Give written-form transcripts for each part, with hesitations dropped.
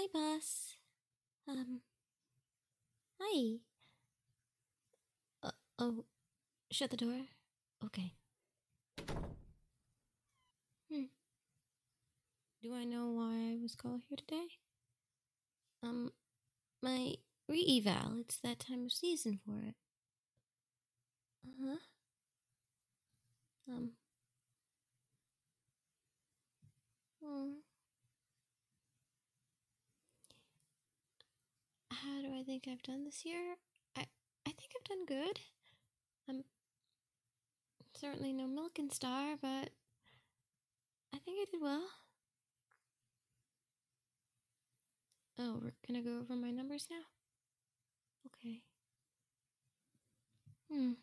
Hi, boss. Um, Hi. Oh, shut the door. Okay. Hmm. Do I know why I was called here today? Um, my re-eval. It's that time of season for it. Uh-huh. Um, hmm. How do I think I've done this year? I think I've done good. I'm certainly no Milken Star, but I think I did well. Oh, we're gonna go over my numbers now? Okay. Hmm.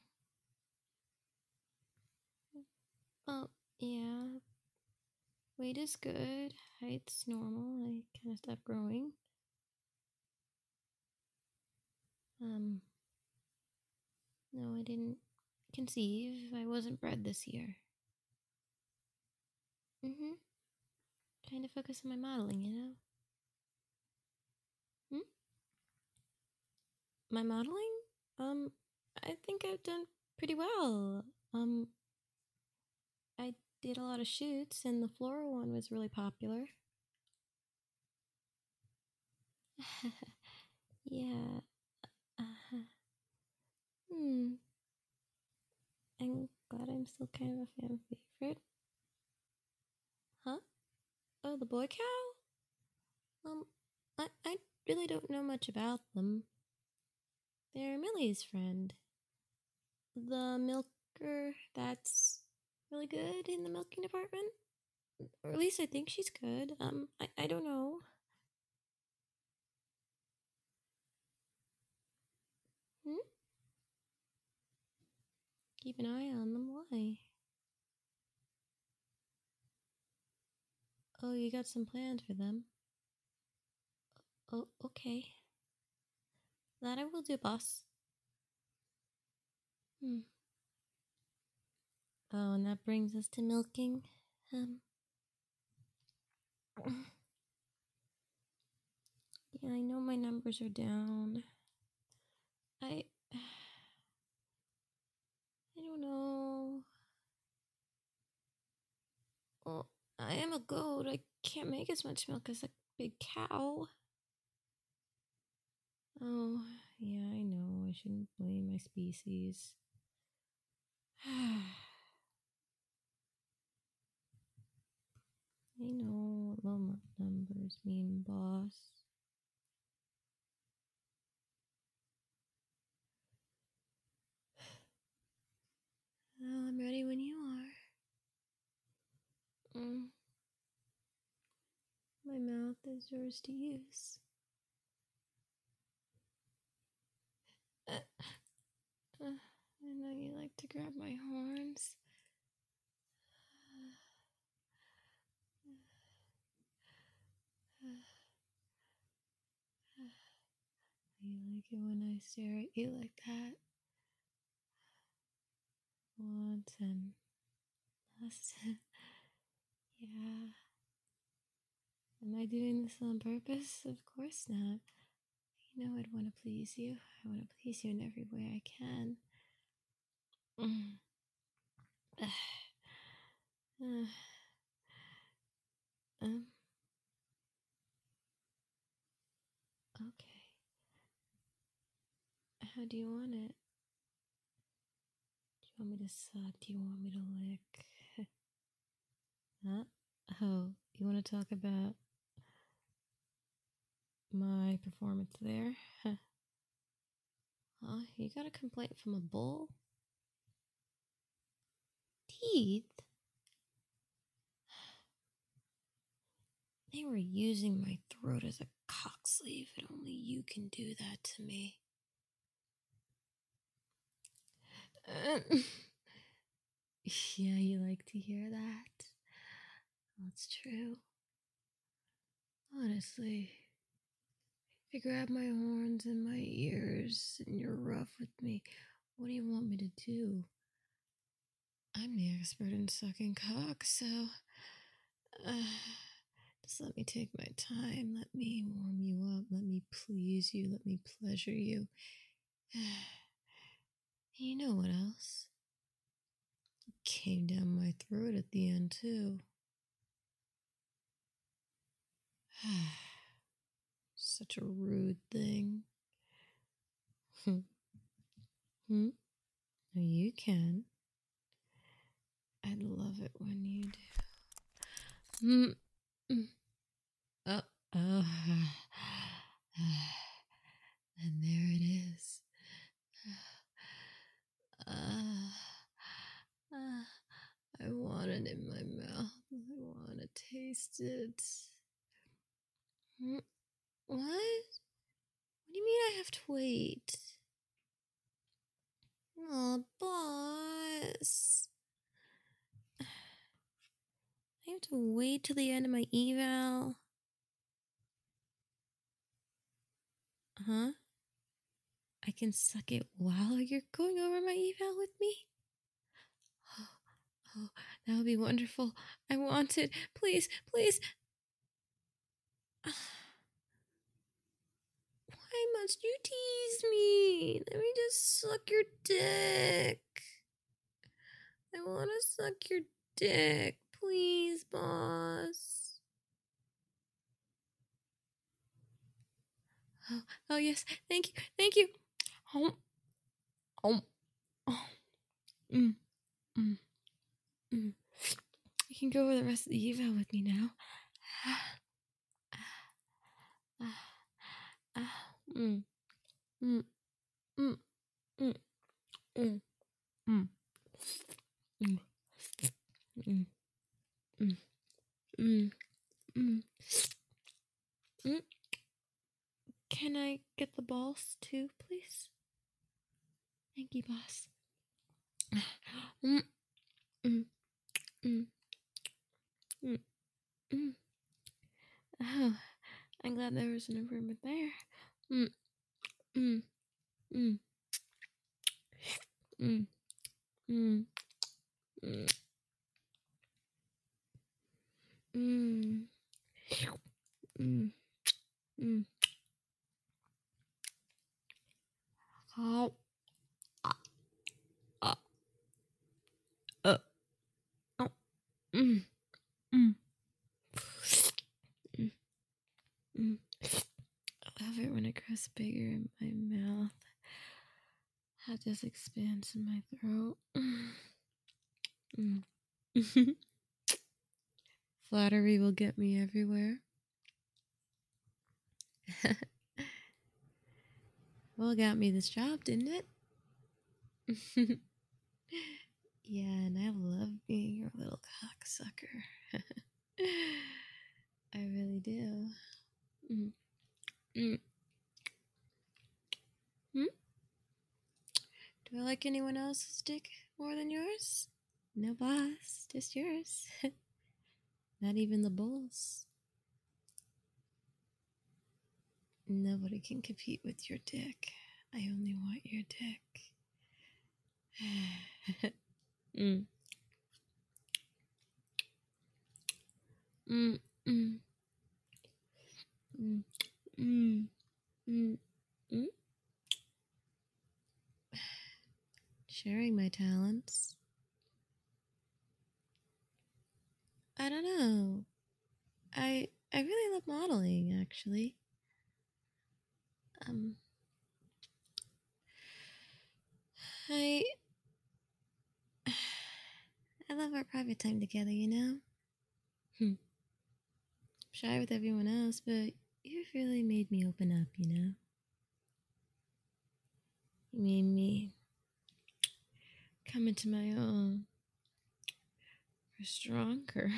Oh, yeah. Weight is good. Height's normal. I kind of stopped growing. Um, no, I didn't conceive. I wasn't bred this year. Mm-hmm. Trying to focus on my modeling, you know? Hmm? My modeling? Um, I think I've done pretty well. I did a lot of shoots, and the floral one was really popular. Yeah. Uh, hmm. I'm glad I'm still kind of a fan favorite. Huh? Oh, the boy cow? Um, I really don't know much about them. They're Millie's friend. The milker that's really good in the milking department. Or at least I think she's good. I don't know. Hmm? Keep an eye on them. Why? Oh, you got some plans for them. Oh, okay. That I will do, boss. Hmm. Oh, and that brings us to milking. Um, yeah, I know my numbers are down. I, I don't know. Well, I am a goat. I can't make as much milk as a big cow. Oh, yeah, I know. I shouldn't blame my species. I know what low numbers mean, boss. Well, I'm ready when you are. Mm, my mouth is yours to use. Uh, I know you like to grab my horns. You like it when I stare at you like that? Once and last. Yeah. Am I doing this on purpose? Of course not. You know I'd want to please you. I want to please you in every way I can. Mm. Uh, um, okay. How do you want it? Do you want me to suck? Do you want me to lick? Huh? Oh, you want to talk about my performance there? Huh? You got a complaint from a bull? Teeth? They were using my throat as a cock sleeve, and only you can do that to me. Uh, yeah, you like to hear that? That's true. Honestly, if you grab my horns and my ears and you're rough with me, what do you want me to do? I'm the expert in sucking cock, so uh, just let me take my time. Let me warm you up. Let me please you. Let me pleasure you. You know what else? It came down my throat at the end, too. Such a rude thing. Hmm? No, you can. I'd love it when you do. Oh, oh. And there it is. I want it in my mouth. I want to taste it. What? What do you mean I have to wait? Oh, boss. I have to wait till the end of my eval. Huh? I can suck it while you're going over my eval with me? Oh, that would be wonderful. I want it. Please, please. Why must you tease me? Let me just suck your dick. I want to suck your dick. Please, boss. Oh, yes. Thank you. Thank you. Oh. Oh. You can go over the rest of the eval with me now. Can I get the balls too, please? Thank you, boss. Oh, I'm glad there was an improvement there. How? I love it when it grows bigger in my mouth. That just expands in my throat. Flattery will get me everywhere. Well, it got me this job, didn't it? Yeah, and I love being your little cocksucker. I really do. Do I like anyone else's dick more than yours? No, boss, just yours. Not even the bulls. Nobody can compete with your dick. I only want your dick. Sharing my talents. I don't know. I really love modeling, actually. I love our private time together, you know? Shy with everyone else, but you've really made me open up, you know? You made me come into my own. We're stronger.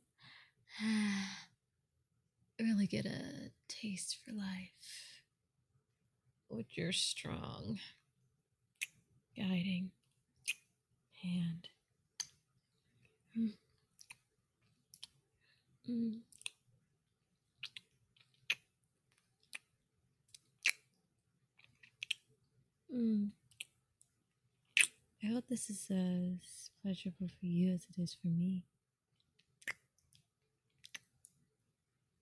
Really get a taste for life with your strong guiding hand. I hope this is as pleasurable for you as it is for me.